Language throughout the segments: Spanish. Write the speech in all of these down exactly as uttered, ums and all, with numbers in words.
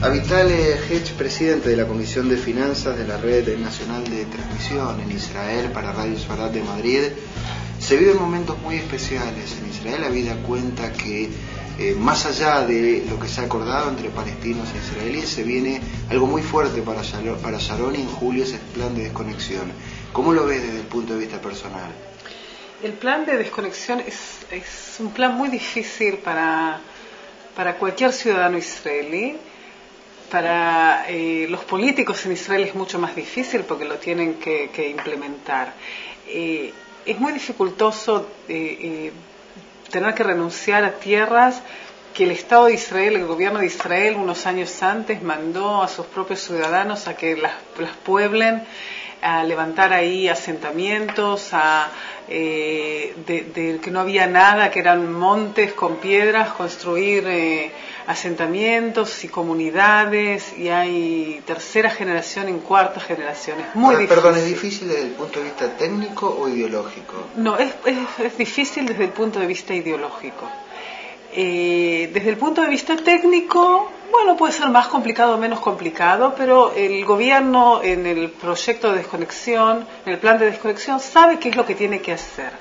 Avital Hedge, presidente de la Comisión de Finanzas de la Red Nacional de Transmisión en Israel para Radio Sfarad de Madrid. Se viven momentos muy especiales en Israel. La vida cuenta que eh, más allá de lo que se ha acordado entre palestinos e israelíes, se viene algo muy fuerte para, para Sharon, y en julio es el plan de desconexión. ¿Cómo lo ves desde el punto de vista personal? El plan de desconexión es, es un plan muy difícil para, para cualquier ciudadano israelí. Para eh, los políticos en Israel es mucho más difícil porque lo tienen que, que implementar. Eh, es muy dificultoso eh, eh, tener que renunciar a tierras que el Estado de Israel, el gobierno de Israel, unos años antes mandó a sus propios ciudadanos a que las, las pueblen, a levantar ahí asentamientos, a, eh, de, de que no había nada, que eran montes con piedras, construir eh, asentamientos y comunidades, y hay tercera generación en cuarta generación. Es muy Ahora, difícil. Perdón, ¿es difícil desde el punto de vista técnico o ideológico? No, es, es, es difícil desde el punto de vista ideológico. Eh, desde el punto de vista técnico, bueno, puede ser más complicado o menos complicado, pero el gobierno en el proyecto de desconexión, en el plan de desconexión, sabe qué es lo que tiene que hacer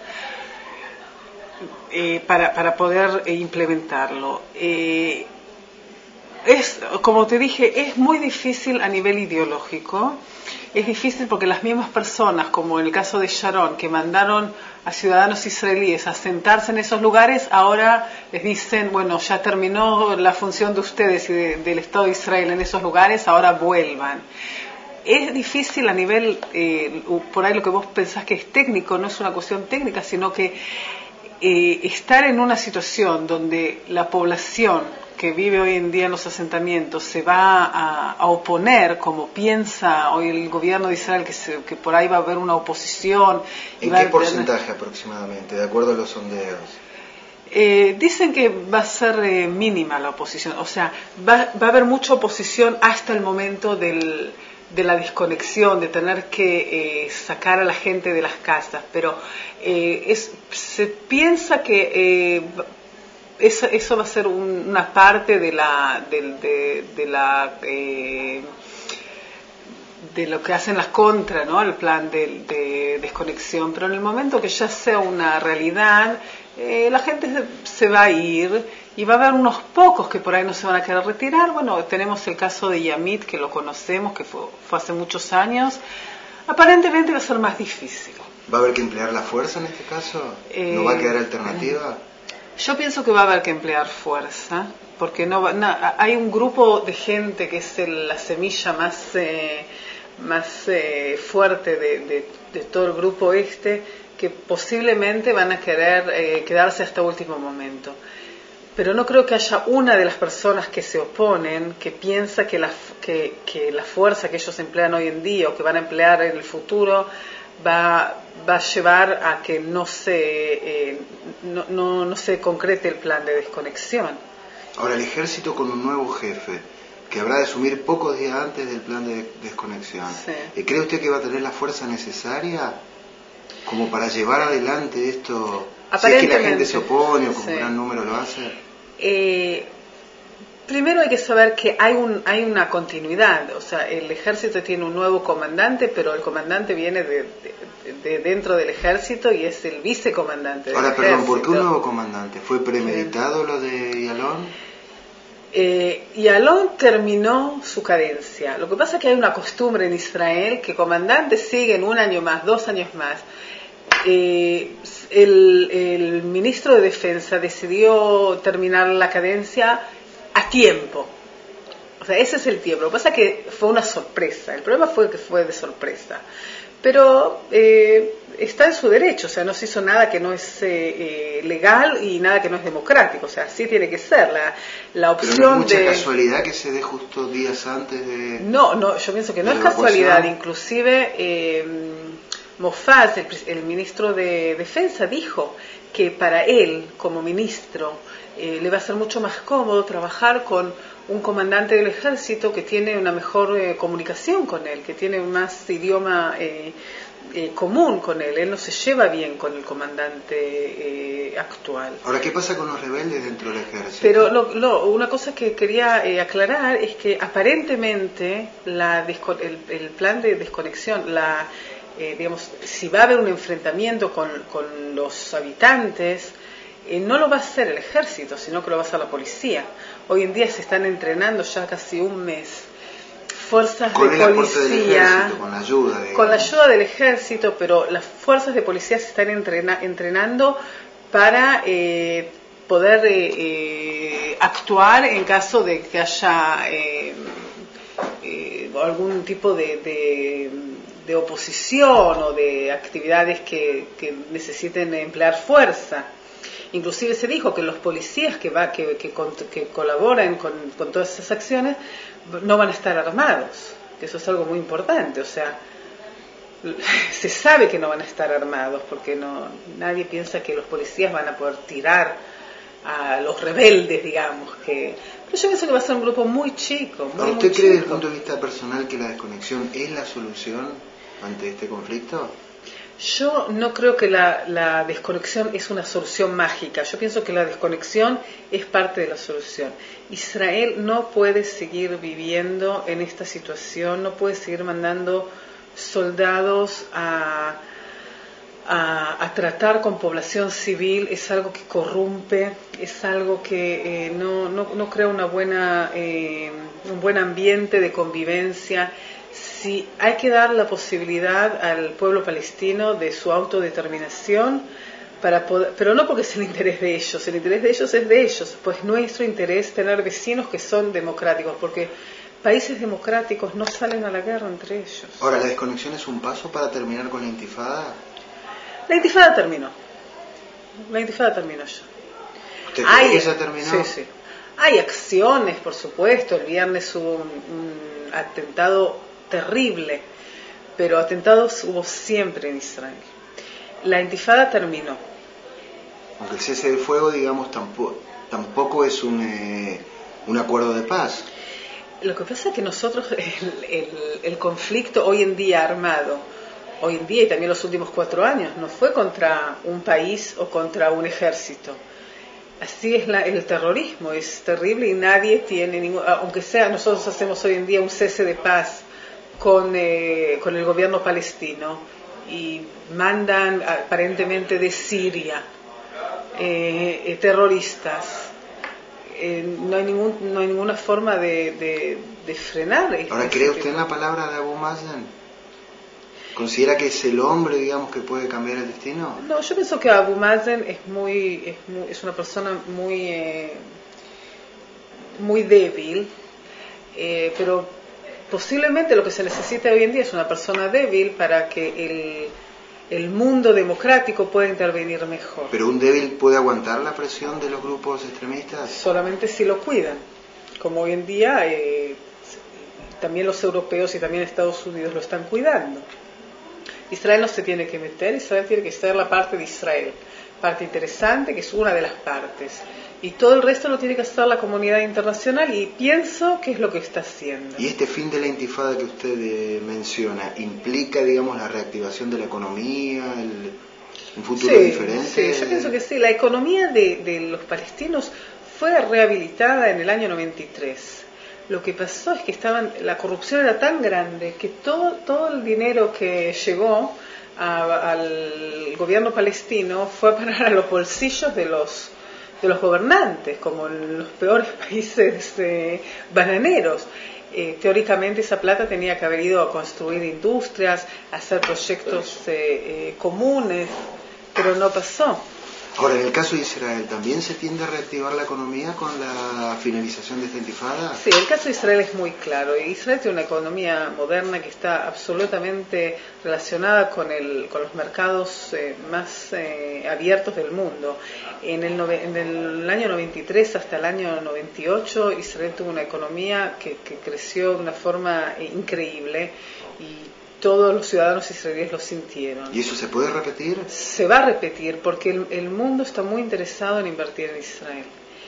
eh, para, para poder eh, implementarlo. Eh, es, como te dije, es muy difícil a nivel ideológico. Es difícil porque las mismas personas, como en el caso de Sharon, que mandaron a ciudadanos israelíes a sentarse en esos lugares, ahora les dicen, bueno, ya terminó la función de ustedes y de, del Estado de Israel en esos lugares, ahora vuelvan. Es difícil a nivel, eh, por ahí lo que vos pensás que es técnico, no es una cuestión técnica, sino que eh, estar en una situación donde la población que vive hoy en día en los asentamientos se va a, a oponer, como piensa hoy el gobierno de Israel, que, se, que por ahí va a haber una oposición. ¿En y va qué a porcentaje tener... aproximadamente, de acuerdo a los sondeos? Eh, dicen que va a ser eh, mínima la oposición, o sea, va, va a haber mucha oposición hasta el momento del, de la desconexión, de tener que eh, sacar a la gente de las casas, pero eh, es, se piensa que eh, eso, eso va a ser un, una parte de la, de, de, de la eh, de lo que hacen las contras, ¿no? El plan de, de desconexión, pero en el momento que ya sea una realidad, eh, la gente se, se va a ir y va a haber unos pocos que por ahí no se van a querer retirar. Bueno, tenemos el caso de Yamit, que lo conocemos, que fue, fue hace muchos años. Aparentemente va a ser más difícil. ¿Va a haber que emplear la fuerza en este caso? Eh, ¿No va a quedar alternativa? Yo pienso que va a haber que emplear fuerza, porque no, va, no hay un grupo de gente que es el, la semilla más eh, más eh, fuerte de, de, de todo el grupo este, que posiblemente van a querer eh, quedarse hasta último momento. Pero no creo que haya una de las personas que se oponen que piensa que la, que, que la fuerza que ellos emplean hoy en día o que van a emplear en el futuro va, va a llevar a que no se, eh, no, no, no se concrete el plan de desconexión. Ahora, el ejército con un nuevo jefe, que habrá de asumir pocos días antes del plan de desconexión. Sí. ¿Cree usted que va a tener la fuerza necesaria como para llevar adelante esto? Si es que la gente se opone o con sí. un gran número lo hace. Eh, primero hay que saber que hay, un, hay una continuidad. O sea, el ejército tiene un nuevo comandante, pero el comandante viene de, de, de dentro del ejército y es el vicecomandante del Ahora, ejército. perdón, ¿por qué un nuevo comandante? ¿Fue premeditado sí. lo de Yalon? Eh, Yalon terminó su cadencia. Lo que pasa es que hay una costumbre en Israel que comandantes siguen un año más, dos años más. Eh, el, el ministro de Defensa decidió terminar la cadencia a tiempo. O sea, ese es el tiempo. Lo que pasa es que fue una sorpresa. El problema fue que fue de sorpresa. Pero eh, está en su derecho, o sea, no se hizo nada que no es eh, legal y nada que no es democrático, o sea, así tiene que ser la, la opción. Pero no es mucha de... casualidad que se dé justo días antes de... No, no, yo pienso que no es casualidad, inclusive eh, Mofaz, el, el ministro de Defensa, dijo que para él, como ministro, eh, le va a ser mucho más cómodo trabajar con un comandante del ejército que tiene una mejor eh, comunicación con él, que tiene más idioma eh, eh, común con él. Él no se lleva bien con el comandante eh, actual. Ahora, ¿qué pasa con los rebeldes dentro del ejército? Pero lo, lo, una cosa que quería eh, aclarar es que aparentemente la desco- el, el plan de desconexión, la, eh, digamos, si va a haber un enfrentamiento con, con los habitantes, eh, no lo va a hacer el ejército, sino que lo va a hacer la policía. Hoy en día se están entrenando ya casi un mes fuerzas con de el aporte del policía, ejército, con la ayuda, digamos. con la ayuda del ejército, pero las fuerzas de policía se están entrena, entrenando para eh, poder eh, eh, actuar en caso de que haya eh, eh, algún tipo de, de, de oposición o de actividades que, que necesiten emplear fuerza. Inclusive se dijo que los policías que, va, que, que, que colaboran con, con todas esas acciones no van a estar armados, que eso es algo muy importante. O sea, se sabe que no van a estar armados porque no, nadie piensa que los policías van a poder tirar a los rebeldes, digamos. que Pero yo pienso que va a ser un grupo muy chico. Muy, ¿Usted muy cree desde el chico. punto de vista personal que la desconexión es la solución ante este conflicto? Yo no creo que la, la desconexión es una solución mágica. Yo pienso que la desconexión es parte de la solución. Israel no puede seguir viviendo en esta situación, no puede seguir mandando soldados a, a, a tratar con población civil. Es algo que corrompe, es algo que eh, no, no, no crea una buena, eh, un buen ambiente de convivencia. Sí, hay que dar la posibilidad al pueblo palestino de su autodeterminación, para poder, pero no porque es el interés de ellos, el interés de ellos es de ellos, pues nuestro interés tener vecinos que son democráticos, porque países democráticos no salen a la guerra entre ellos. Ahora, ¿la desconexión es un paso para terminar con la intifada? La intifada terminó, la intifada terminó ya. ¿Usted cree que ya terminó? Sí, sí. Hay acciones, por supuesto, el viernes hubo un, un atentado terrible, pero atentados hubo siempre en Israel. La intifada terminó. Aunque el cese de fuego, digamos, tampoco, tampoco es un, eh, un acuerdo de paz. Lo que pasa es que nosotros, el, el, el conflicto hoy en día armado, hoy en día y también los últimos cuatro años, no fue contra un país o contra un ejército. Así es la, el terrorismo, es terrible y nadie tiene ningún, aunque sea nosotros hacemos hoy en día un cese de paz con, eh, con el gobierno palestino y mandan aparentemente de Siria eh, eh, terroristas. Eh, no hay ningún, no hay ninguna forma de, de, de frenar. Ahora, ¿cree usted en la palabra de Abu Mazen? ¿Considera que es el hombre, digamos, que puede cambiar el destino? No, yo pienso que Abu Mazen es muy, es, muy, es una persona muy, eh, muy débil, eh, pero posiblemente lo que se necesita hoy en día es una persona débil para que el, el mundo democrático pueda intervenir mejor. ¿Pero un débil puede aguantar la presión de los grupos extremistas? Solamente si lo cuidan, como hoy en día eh, también los europeos y también Estados Unidos lo están cuidando. Israel no se tiene que meter, Israel tiene que ser la parte de Israel, parte interesante que es una de las partes. Y todo el resto lo tiene que hacer la comunidad internacional y pienso que es lo que está haciendo. ¿Y este fin de la intifada que usted eh, menciona implica, digamos, la reactivación de la economía, el, un futuro sí, diferente? Sí, yo pienso que sí. La economía de, de los palestinos fue rehabilitada en el año noventa y tres. Lo que pasó es que estaban, la corrupción era tan grande que todo, todo el dinero que llegó a, al gobierno palestino fue a parar a los bolsillos de los de los gobernantes, como en los peores países eh, bananeros. Eh, teóricamente esa plata tenía que haber ido a construir industrias, a hacer proyectos eh, eh, comunes, pero no pasó. Ahora, en el caso de Israel, ¿también se tiende a reactivar la economía con la finalización de esta intifada? Sí, el caso de Israel es muy claro. Israel tiene una economía moderna que está absolutamente relacionada con, el, con los mercados eh, más eh, abiertos del mundo. En el, nove, en el año noventa y tres hasta el año noventa y ocho, Israel tuvo una economía que, que creció de una forma eh, increíble y todos los ciudadanos israelíes lo sintieron. ¿Y eso se puede repetir? Se va a repetir porque el, el mundo está muy interesado en invertir en Israel.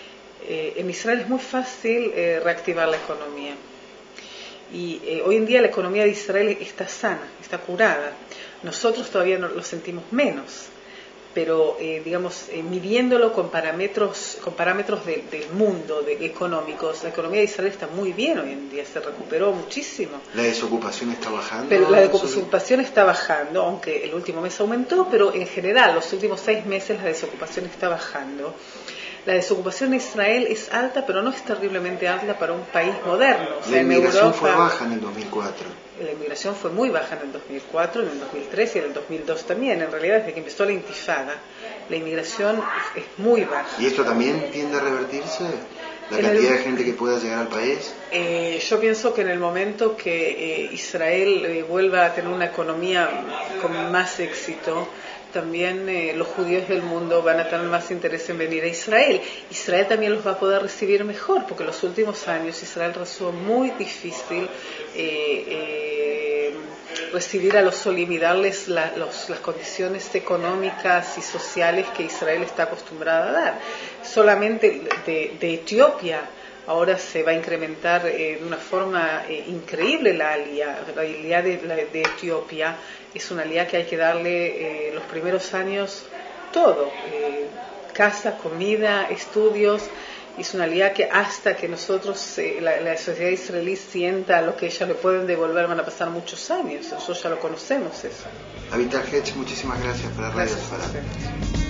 eh, en Israel es muy fácil eh, reactivar la economía. Y eh, hoy en día la economía de Israel está sana, está curada. Nosotros todavía no, lo sentimos menos, pero eh, digamos, eh, midiéndolo con parámetros, con parámetros de, del mundo, de económicos, la economía de Israel está muy bien hoy en día, se recuperó muchísimo. ¿La desocupación está bajando? Pero la desocupación está bajando, aunque el último mes aumentó, pero en general, los últimos seis meses la desocupación está bajando. La desocupación en Israel es alta, pero no es terriblemente alta para un país moderno. O sea, la inmigración en Europa, fue baja en el dos mil cuatro. La inmigración fue muy baja en el dos mil cuatro, en el dos mil tres y en el dos mil dos también. En realidad, desde que empezó la intifada, la inmigración es, es muy baja. ¿Y esto también tiende a revertirse? ¿La en cantidad el, de gente que pueda llegar al país? Eh, yo pienso que en el momento que eh, Israel eh, vuelva a tener una economía con más éxito, también eh, los judíos del mundo van a tener más interés en venir a Israel. Israel también los va a poder recibir mejor, porque en los últimos años Israel resultó muy difícil eh, eh, recibir a los solim y darles la, los, las condiciones económicas y sociales que Israel está acostumbrada a dar. Solamente de, de Etiopía ahora se va a incrementar eh, de una forma eh, increíble la alía. La alía de, la, de Etiopía es una alía que hay que darle eh, los primeros años todo, eh, casa, comida, estudios. Es una alía que hasta que nosotros, eh, la, la sociedad israelí sienta lo que ella le pueden devolver, van a pasar muchos años. Nosotros ya lo conocemos eso. Avital Hetch, muchísimas gracias por la radio. Gracias.